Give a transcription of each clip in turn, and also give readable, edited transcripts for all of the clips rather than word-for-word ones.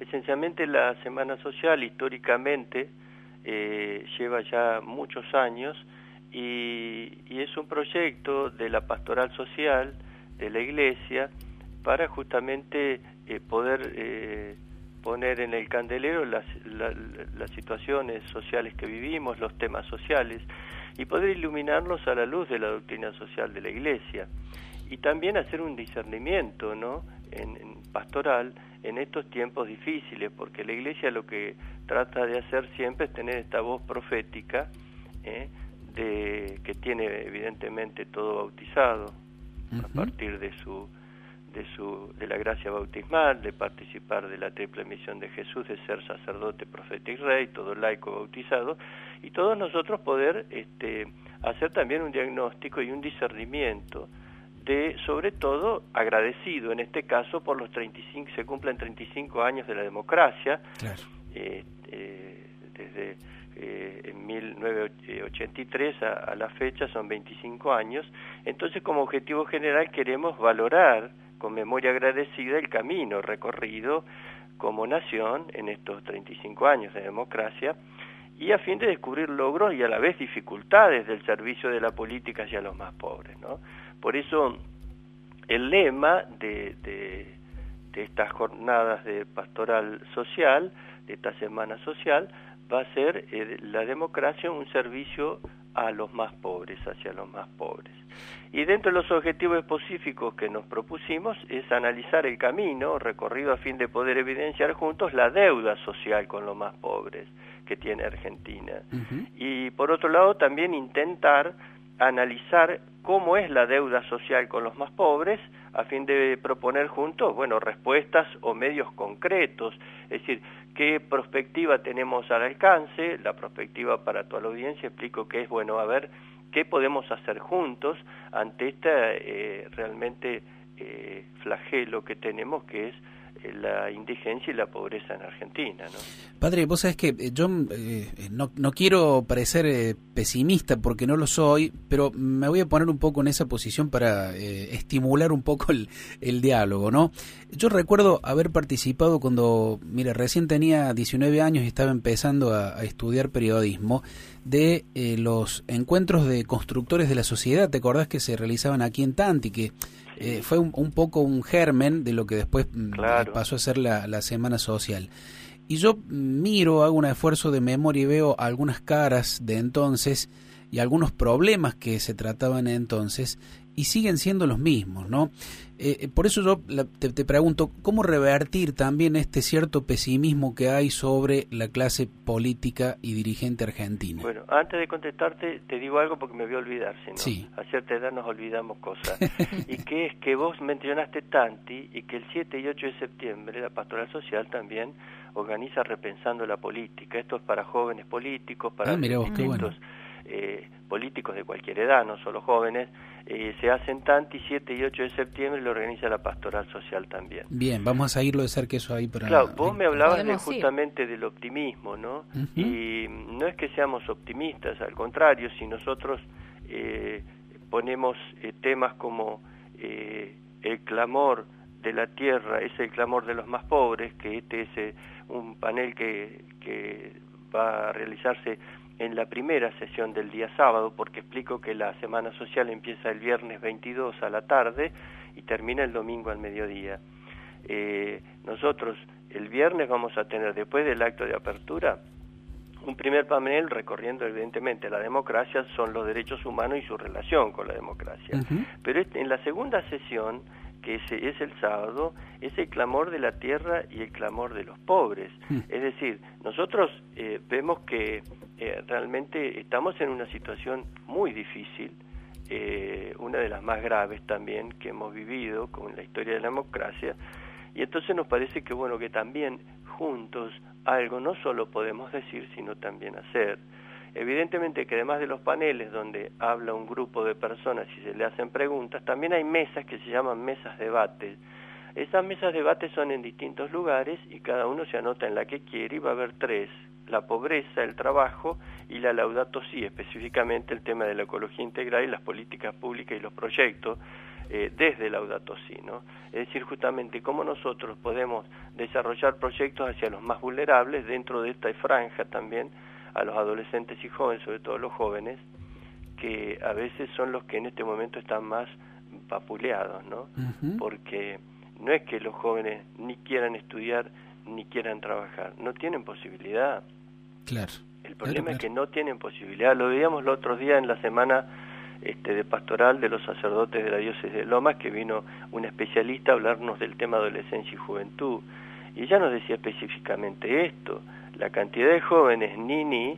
Esencialmente la Semana Social históricamente lleva ya muchos años y es un proyecto de la pastoral social de la Iglesia para justamente poder poner en el candelero las situaciones sociales que vivimos, los temas sociales, y poder iluminarlos a la luz de la doctrina social de la Iglesia. Y también hacer un discernimiento, ¿no?, en pastoral en estos tiempos difíciles, porque la Iglesia lo que trata de hacer siempre es tener esta voz profética, que tiene evidentemente todo bautizado, a partir de la gracia bautismal, de participar de la triple misión de Jesús, de ser sacerdote, profeta y rey, todo laico bautizado, y todos nosotros poder hacer también un diagnóstico y un discernimiento de, sobre todo, agradecido en este caso por los 35, se cumplen 35 años de la democracia, claro. Desde en 1983 a la fecha son 25 años, entonces como objetivo general queremos valorar con memoria agradecida el camino recorrido como nación en estos 35 años de democracia, y a fin de descubrir logros y a la vez dificultades del servicio de la política hacia los más pobres, ¿no? Por eso el lema de estas jornadas de pastoral social, de esta semana social, va a ser la democracia un servicio a los más pobres, hacia los más pobres. Y dentro de los objetivos específicos que nos propusimos es analizar el camino recorrido a fin de poder evidenciar juntos la deuda social con los más pobres que tiene Argentina. Y por otro lado también intentar analizar cómo es la deuda social con los más pobres a fin de proponer juntos, respuestas o medios concretos, es decir, qué perspectiva tenemos al alcance. La perspectiva para toda la audiencia explico que es, a ver, qué podemos hacer juntos ante este realmente flagelo que tenemos, que es la indigencia y la pobreza en Argentina, ¿no? Padre, vos sabés que yo no quiero parecer pesimista porque no lo soy, pero me voy a poner un poco en esa posición para estimular un poco el diálogo, ¿no? Yo recuerdo haber participado cuando, recién tenía 19 años y estaba empezando a estudiar periodismo, de los encuentros de constructores de la sociedad. ¿Te acordás que se realizaban aquí en Tanti? Que fue un poco un germen de lo que después pasó a ser la Semana Social. Y yo hago un esfuerzo de memoria y veo algunas caras de entonces y algunos problemas que se trataban entonces y siguen siendo los mismos, ¿no? Por eso yo te pregunto, ¿cómo revertir también este cierto pesimismo que hay sobre la clase política y dirigente argentina? Bueno, antes de contestarte, te digo algo porque me voy a olvidar, si no, sí. A cierta edad nos olvidamos cosas. Y que es que vos mencionaste Tanti y que el 7 y 8 de septiembre la Pastoral Social también organiza Repensando la Política. Esto es para jóvenes políticos, para distintos políticos de cualquier edad, no solo jóvenes. Se hacen Tanti 7 y 8 de septiembre y lo organiza la Pastoral Social también. Bien, vamos a seguirlo de cerca eso ahí para... Claro, vos me hablabas justamente del optimismo, ¿no? Y no es que seamos optimistas, al contrario, si nosotros ponemos temas como el clamor de la tierra, es el clamor de los más pobres, que este es un panel que va a realizarse en la primera sesión del día sábado, porque explico que la Semana Social empieza el viernes 22 a la tarde y termina el domingo al mediodía. Nosotros el viernes vamos a tener, después del acto de apertura, un primer panel recorriendo evidentemente la democracia, son los derechos humanos y su relación con la democracia. Pero en la segunda sesión, que es el sábado, es el clamor de la tierra y el clamor de los pobres. Es decir, nosotros vemos que realmente estamos en una situación muy difícil, una de las más graves también que hemos vivido con la historia de la democracia, y entonces nos parece que que también juntos algo no solo podemos decir, sino también hacer. Evidentemente que además de los paneles donde habla un grupo de personas y se le hacen preguntas, también hay mesas que se llaman mesas debate. Esas mesas debate son en distintos lugares y cada uno se anota en la que quiere, y va a haber 3: la pobreza, el trabajo y la Laudato Si, específicamente el tema de la ecología integral y las políticas públicas y los proyectos desde Laudato Si, ¿no? Es decir, justamente cómo nosotros podemos desarrollar proyectos hacia los más vulnerables dentro de esta franja también, a los adolescentes y jóvenes, sobre todo los jóvenes, que a veces son los que en este momento están más vapuleados, ¿no? Porque no es que los jóvenes ni quieran estudiar ni quieran trabajar, no tienen posibilidad. Claro. El problema es que no tienen posibilidad. Lo veíamos el otro día en la semana de pastoral de los sacerdotes de la diócesis de Lomas, que vino un especialista a hablarnos del tema adolescencia y juventud, y ella nos decía específicamente esto: la cantidad de jóvenes nini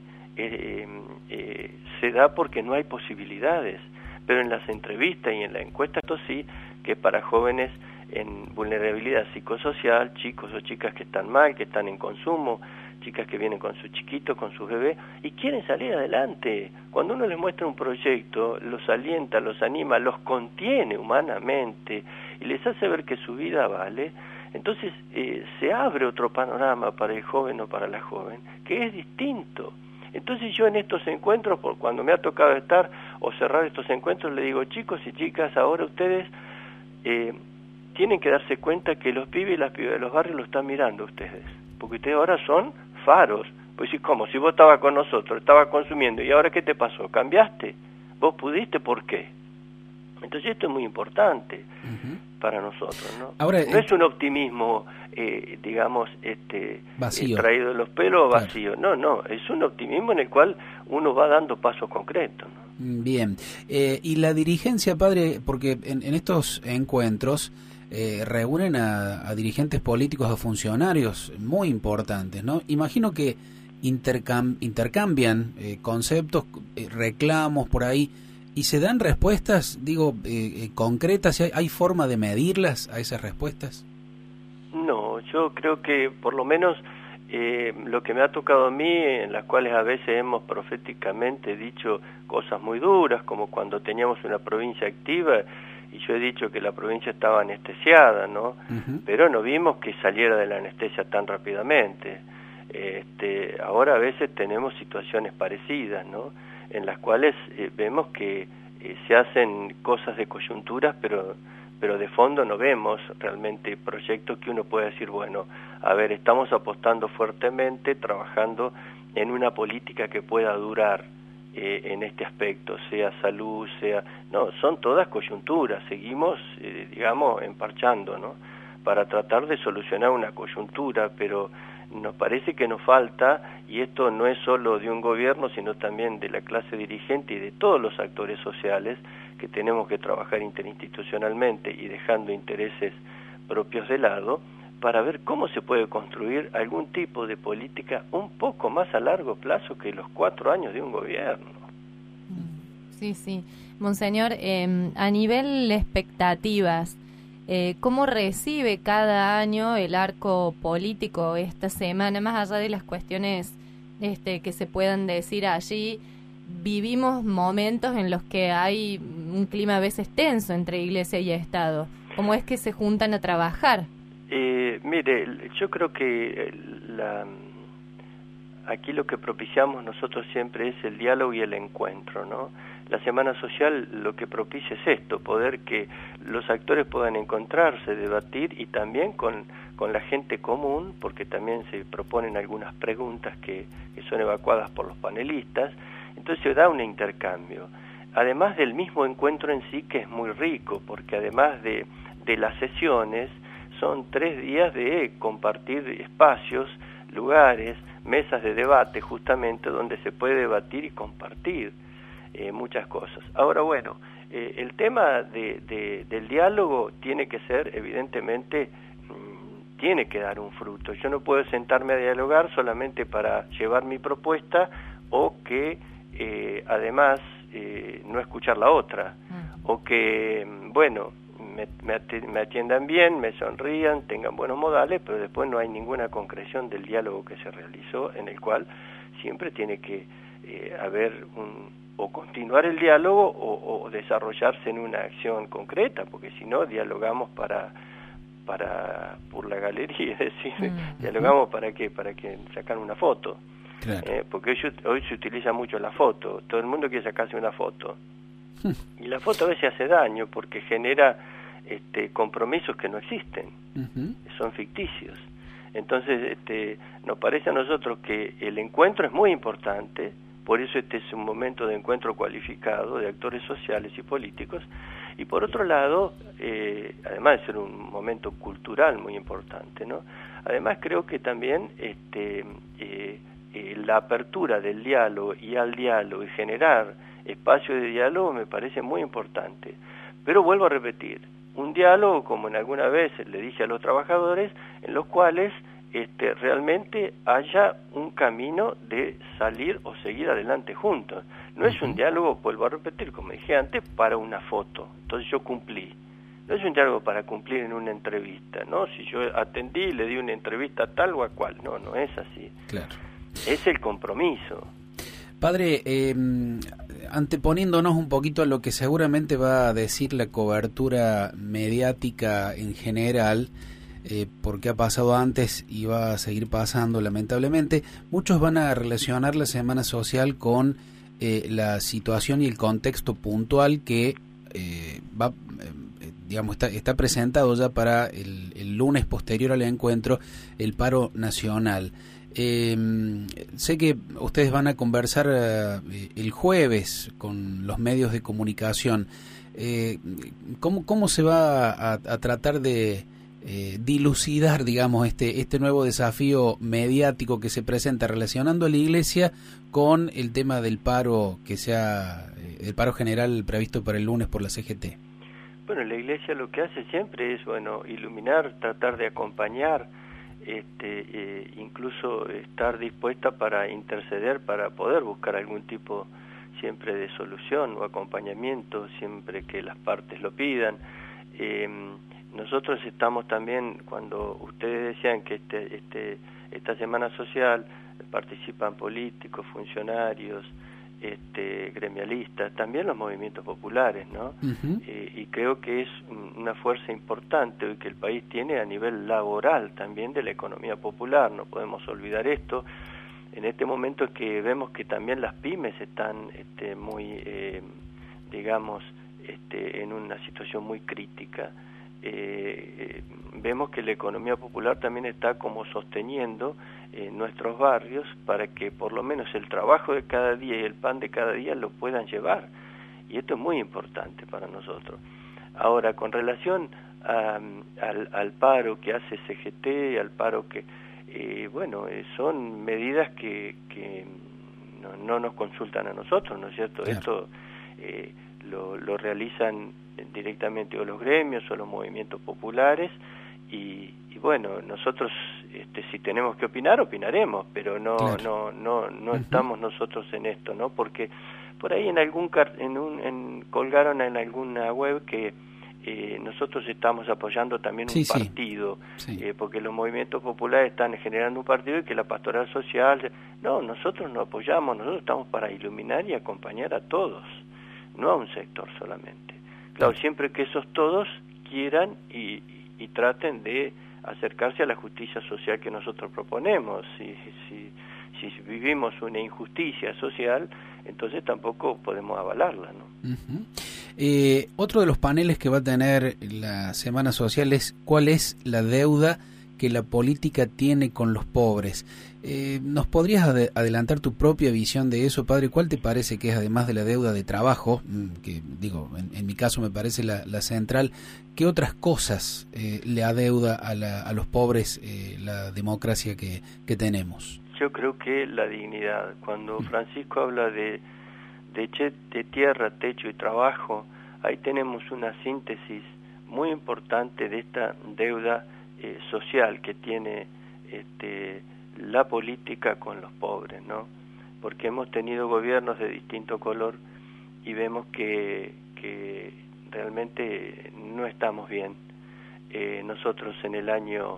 se da porque no hay posibilidades, pero en las entrevistas y en la encuesta esto sí, que para jóvenes en vulnerabilidad psicosocial, chicos o chicas que están mal, que están en consumo, chicas que vienen con sus chiquitos, con sus bebés, y quieren salir adelante. Cuando uno les muestra un proyecto, los alienta, los anima, los contiene humanamente, y les hace ver que su vida vale, entonces se abre otro panorama para el joven o para la joven, que es distinto. Entonces yo en estos encuentros, por cuando me ha tocado estar o cerrar estos encuentros, le digo: chicos y chicas, ahora ustedes tienen que darse cuenta que los pibes y las pibas de los barrios lo están mirando a ustedes, porque ustedes ahora son faros. Pues sí, ¿cómo? Si vos estabas con nosotros, estabas consumiendo, ¿y ahora qué te pasó? ¿Cambiaste? ¿Vos pudiste? ¿Por qué? Entonces esto es muy importante para nosotros, ¿no? Ahora, no es un optimismo, digamos, vacío, traído de los pelos, vacío. Claro. No, es un optimismo en el cual uno va dando pasos concretos, ¿no? Bien. Y la dirigencia, padre, porque en estos encuentros reúnen a dirigentes políticos, a funcionarios muy importantes, ¿no? Imagino que intercambian conceptos, reclamos por ahí, y se dan respuestas, digo, concretas. ¿Hay forma de medirlas a esas respuestas? No, yo creo que por lo menos lo que me ha tocado a mí, en las cuales a veces hemos proféticamente dicho cosas muy duras, como cuando teníamos una provincia activa, y yo he dicho que la provincia estaba anestesiada, ¿no? Pero no vimos que saliera de la anestesia tan rápidamente. Ahora a veces tenemos situaciones parecidas, ¿no? En las cuales vemos que se hacen cosas de coyunturas, pero de fondo no vemos realmente proyectos que uno pueda decir, bueno, a ver, estamos apostando fuertemente, trabajando en una política que pueda durar en este aspecto, sea salud, sea... No, son todas coyunturas, seguimos, digamos, emparchando, ¿no? Para tratar de solucionar una coyuntura, pero nos parece que nos falta, y esto no es solo de un gobierno, sino también de la clase dirigente y de todos los actores sociales, que tenemos que trabajar interinstitucionalmente y dejando intereses propios de lado, para ver cómo se puede construir algún tipo de política un poco más a largo plazo que los 4 años de un gobierno. Sí. Monseñor, a nivel de expectativas, ¿cómo recibe cada año el arco político esta semana, más allá de las cuestiones que se puedan decir allí? Vivimos momentos en los que hay un clima a veces tenso entre Iglesia y Estado. ¿Cómo es que se juntan a trabajar? Mire, yo creo que aquí lo que propiciamos nosotros siempre es el diálogo y el encuentro, ¿no? La Semana Social lo que propicia es esto, poder que los actores puedan encontrarse, debatir, y también con la gente común, porque también se proponen algunas preguntas que son evacuadas por los panelistas. Entonces se da un intercambio, además del mismo encuentro en sí, que es muy rico, porque además de las sesiones, son 3 días de compartir espacios, lugares, mesas de debate, justamente donde se puede debatir y compartir muchas cosas. Ahora, bueno, el tema del diálogo tiene que ser, evidentemente, tiene que dar un fruto. Yo no puedo sentarme a dialogar solamente para llevar mi propuesta, o que además no escuchar la otra, o que, bueno, me atiendan bien, me sonrían, tengan buenos modales, pero después no hay ninguna concreción del diálogo que se realizó, en el cual siempre tiene que haber o continuar el diálogo o desarrollarse en una acción concreta, porque si no dialogamos por la galería, es decir, dialogamos para que sacan una foto. Claro. Porque hoy se utiliza mucho la foto, todo el mundo quiere sacarse una foto. Y la foto a veces hace daño porque genera compromisos que no existen, son ficticios. Entonces nos parece a nosotros que el encuentro es muy importante, por eso este es un momento de encuentro cualificado de actores sociales y políticos, y por otro lado, además de ser un momento cultural muy importante, ¿no? Además creo que también la apertura del diálogo y al diálogo y generar espacio de diálogo me parece muy importante. Pero vuelvo a repetir, un diálogo, como en alguna vez le dije a los trabajadores, en los cuales realmente haya un camino de salir o seguir adelante juntos. No es un diálogo, vuelvo a repetir, como dije antes, para una foto. Entonces yo cumplí. No es un diálogo para cumplir en una entrevista, ¿no? Si yo atendí y le di una entrevista a tal o a cual. No, no es así. Claro. Es el compromiso. Padre, anteponiéndonos un poquito a lo que seguramente va a decir la cobertura mediática en general, porque ha pasado antes y va a seguir pasando lamentablemente, muchos van a relacionar la Semana Social con la situación y el contexto puntual que está presentado ya para el lunes posterior al encuentro, el paro nacional. Sé que ustedes van a conversar el jueves con los medios de comunicación. ¿Cómo se va a tratar de dilucidar, digamos, este nuevo desafío mediático que se presenta relacionando a la Iglesia con el tema del paro el paro general previsto para el lunes por la CGT? Bueno, la Iglesia lo que hace siempre es, iluminar, tratar de acompañar, incluso estar dispuesta para interceder, para poder buscar algún tipo siempre de solución o acompañamiento, siempre que las partes lo pidan. Nosotros estamos también, cuando ustedes decían que esta Semana Social participan políticos, funcionarios, gremialistas, también los movimientos populares, ¿no? Y creo que es una fuerza importante hoy que el país tiene a nivel laboral también de la economía popular, no podemos olvidar esto. En este momento que vemos que también las pymes están muy, en una situación muy crítica. Vemos que la economía popular también está como sosteniendo nuestros barrios para que por lo menos el trabajo de cada día y el pan de cada día lo puedan llevar, y esto es muy importante para nosotros. Ahora, con relación al paro que hace CGT, al paro que son medidas que no nos consultan a nosotros, ¿no es cierto? Claro. Esto lo realizan directamente o los gremios o los movimientos populares y nosotros si tenemos que opinar, opinaremos, pero claro. no estamos nosotros en esto, ¿no? Porque por ahí colgaron en alguna web que nosotros estamos apoyando también un partido, porque los movimientos populares están generando un partido y que la pastoral social... No, nosotros no apoyamos, nosotros estamos para iluminar y acompañar a todos, no a un sector solamente. Claro, siempre que esos todos quieran y traten de acercarse a la justicia social que nosotros proponemos. Si vivimos una injusticia social, entonces tampoco podemos avalarla, ¿no? Otro de los paneles que va a tener la Semana Social es ¿cuál es la deuda que la política tiene con los pobres? ¿Nos podrías adelantar tu propia visión de eso, padre? ¿Cuál te parece que es, además de la deuda de trabajo, que digo, en mi caso me parece la central, qué otras cosas le adeuda a los pobres la democracia que tenemos? Yo creo que la dignidad. Cuando Francisco habla de tierra, techo y trabajo, ahí tenemos una síntesis muy importante de esta deuda social que tiene la política con los pobres, ¿no? Porque hemos tenido gobiernos de distinto color y vemos que realmente no estamos bien. Nosotros en el año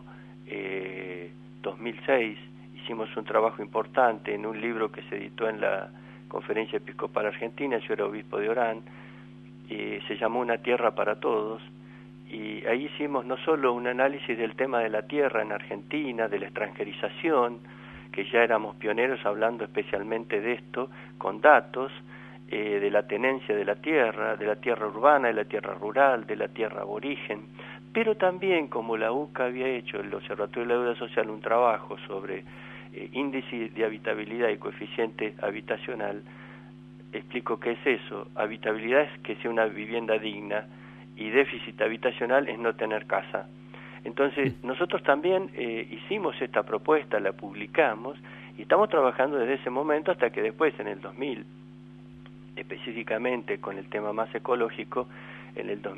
2006 hicimos un trabajo importante en un libro que se editó en la Conferencia Episcopal Argentina, yo era obispo de Orán, se llamó Una Tierra para Todos, y ahí hicimos no solo un análisis del tema de la tierra en Argentina, de la extranjerización, que ya éramos pioneros hablando especialmente de esto, con datos, de la tenencia de la tierra urbana, de la tierra rural, de la tierra aborigen, pero también, como la UCA había hecho, el Observatorio de la Deuda Social, un trabajo sobre índice de habitabilidad y coeficiente habitacional. Explico qué es eso. Habitabilidad es que sea una vivienda digna, y déficit habitacional es no tener casa. Entonces, nosotros también hicimos esta propuesta, la publicamos, y estamos trabajando desde ese momento hasta que después, en el 2000, específicamente con el tema más ecológico, en el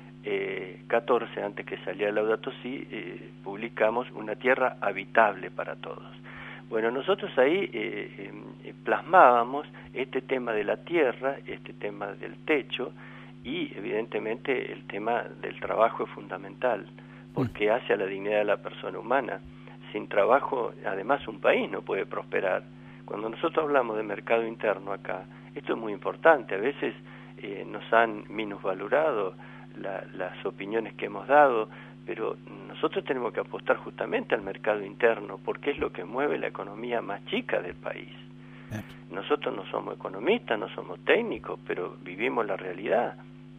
2014, antes que saliera Laudato Si, publicamos Una tierra habitable para todos. Bueno, nosotros ahí plasmábamos este tema de la tierra, este tema del techo, y evidentemente el tema del trabajo es fundamental, porque hace a la dignidad de la persona humana. Sin trabajo, además, un país no puede prosperar. Cuando nosotros hablamos de mercado interno acá, esto es muy importante. A veces nos han minusvalorado las opiniones que hemos dado, pero nosotros tenemos que apostar justamente al mercado interno, porque es lo que mueve la economía más chica del país. Nosotros no somos economistas, no somos técnicos, pero vivimos la realidad,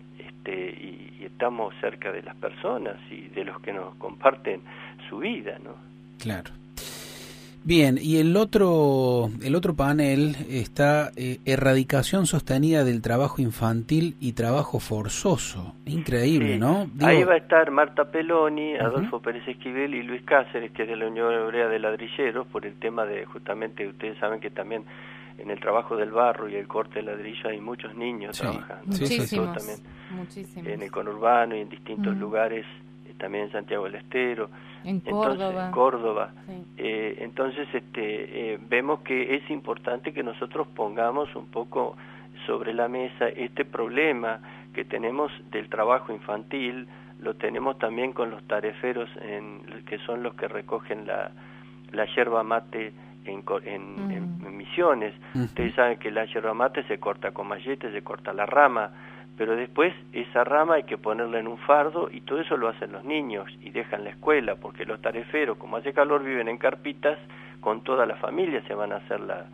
y estamos cerca de las personas y de los que nos comparten su vida, ¿no? Claro. Bien, y el otro panel está erradicación sostenida del trabajo infantil y trabajo forzoso. Increíble, sí. ¿no? Ahí va a estar Marta Peloni, Adolfo Pérez Esquivel y Luis Cáceres, que es de la Unión Europea de Ladrilleros, por el tema de, justamente, ustedes saben que también en el trabajo del barro y el corte de ladrillo hay muchos niños trabajando. Muchísimos, también muchísimos. En el conurbano y en distintos lugares, también en Santiago del Estero, en Córdoba. Sí. Entonces vemos que es importante que nosotros pongamos un poco sobre la mesa este problema que tenemos del trabajo infantil. Lo tenemos también con los tareferos, que son los que recogen la yerba mate en Misiones. Ustedes saben que la yerba mate se corta con mallete, se corta la rama, pero después esa rama hay que ponerla en un fardo, y todo eso lo hacen los niños y dejan la escuela, porque los tareferos, como hace calor, viven en carpitas con toda la familia, se van a hacer la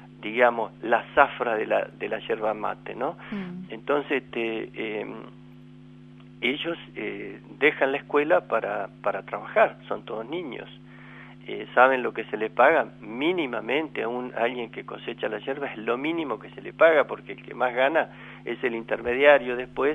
zafra de la yerba mate, ¿no? Entonces ellos dejan la escuela para trabajar, son todos niños. Saben lo que se le paga mínimamente a alguien que cosecha la yerba, es lo mínimo que se le paga, porque el que más gana es el intermediario después,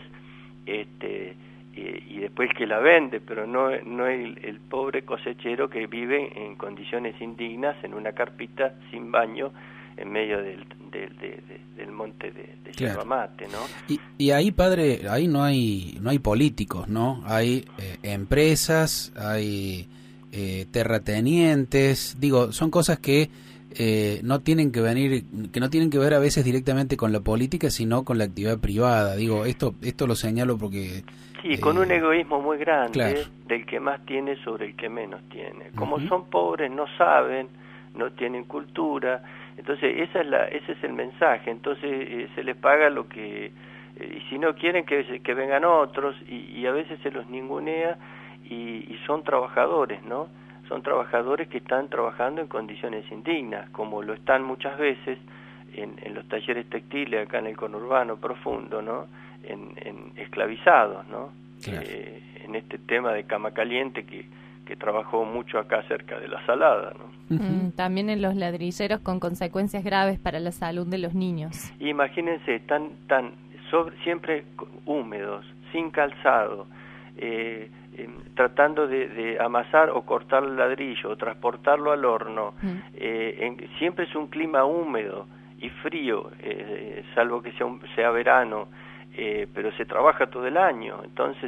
y después el que la vende, pero no el pobre cosechero que vive en condiciones indignas en una carpita sin baño en medio del monte de yerba mate, ¿no? Y ahí, padre, ahí no hay políticos, ¿no? Hay empresas, hay terratenientes, digo, son cosas que no tienen que ver a veces directamente con la política, sino con la actividad privada. Digo, esto lo señalo porque sí, con un egoísmo muy grande, claro, del que más tiene sobre el que menos tiene. Como son pobres, no saben, no tienen cultura, entonces ese es el mensaje. Entonces se les paga lo que y si no quieren que vengan otros, y a veces se los ningunea. Y son trabajadores, ¿no? Son trabajadores que están trabajando en condiciones indignas, como lo están muchas veces en los talleres textiles acá en el conurbano profundo, ¿no? En esclavizados, ¿no? Claro. En este tema de cama caliente que trabajó mucho acá cerca de la Salada, ¿no? También en los ladrilleros, con consecuencias graves para la salud de los niños. Imagínense, siempre húmedos, sin calzado, tratando de amasar o cortar el ladrillo o transportarlo al horno. Siempre es un clima húmedo y frío, salvo que sea verano, pero se trabaja todo el año. Entonces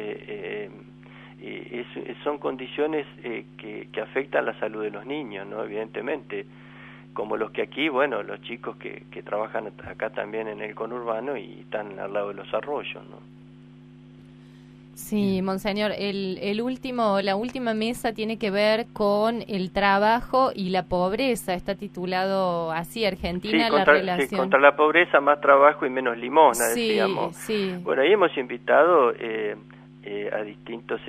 son condiciones que afectan la salud de los niños, ¿no? Evidentemente, como los que aquí, bueno, los chicos que trabajan acá también en el conurbano y están al lado de los arroyos, ¿no? Sí, monseñor, la última mesa tiene que ver con el trabajo y la pobreza. Está titulado así, Argentina, la relación. Sí, contra la pobreza, más trabajo y menos limosna, decíamos. Sí. Bueno, ahí hemos invitado a distintos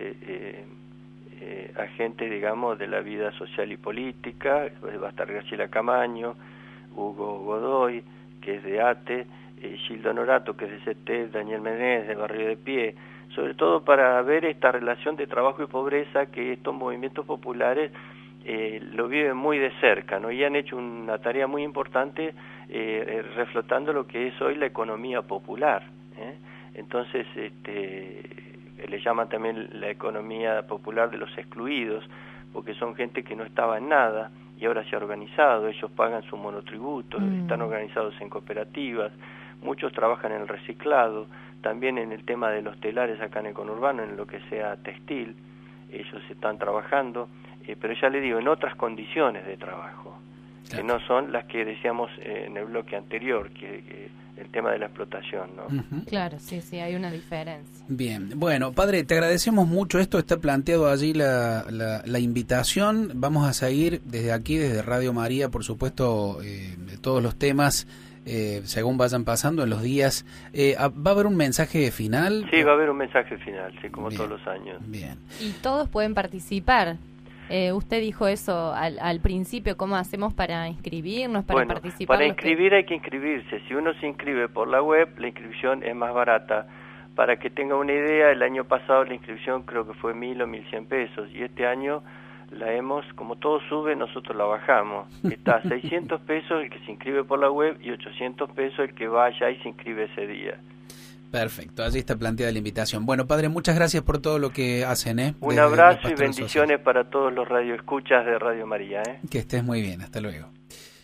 agentes, digamos, de la vida social y política. Va a estar Graciela Camaño, Hugo Godoy, que es de ATE, Gildo Norato, que es de CETEP, Daniel Menéndez, de Barrio de Pie, sobre todo para ver esta relación de trabajo y pobreza que estos movimientos populares lo viven muy de cerca, ¿no? Y han hecho una tarea muy importante reflotando lo que es hoy la economía popular, ¿eh? Entonces, le llaman también la economía popular de los excluidos, porque son gente que no estaba en nada y ahora se ha organizado, ellos pagan su monotributo, están organizados en cooperativas, muchos trabajan en el reciclado, también en el tema de los telares acá en el conurbano, en lo que sea textil, ellos están trabajando, pero ya le digo, en otras condiciones de trabajo, claro, que no son las que decíamos en el bloque anterior, que el tema de la explotación, ¿no? Claro, sí, hay una diferencia. Bien, bueno, padre, te agradecemos mucho. Esto está planteado allí la invitación. Vamos a seguir desde aquí, desde Radio María, por supuesto, todos los temas según vayan pasando en los días. ¿Va a haber un mensaje final? Sí, va a haber un mensaje final, sí, como bien, todos los años. Bien. Y todos pueden participar. Usted dijo eso al principio, ¿cómo hacemos para inscribirnos, para participar? Para inscribir hay que inscribirse. Si uno se inscribe por la web, la inscripción es más barata. Para que tenga una idea, el año pasado la inscripción creo que fue 1.000 o 1.100 pesos, y este año la hemos, como todo sube, nosotros la bajamos. Está a 600 pesos el que se inscribe por la web y 800 pesos el que vaya y se inscribe ese día. Perfecto, allí está planteada la invitación. Bueno, padre, muchas gracias por todo lo que hacen. Un abrazo y bendiciones para todos los radioescuchas de Radio María. Que estés muy bien, hasta luego.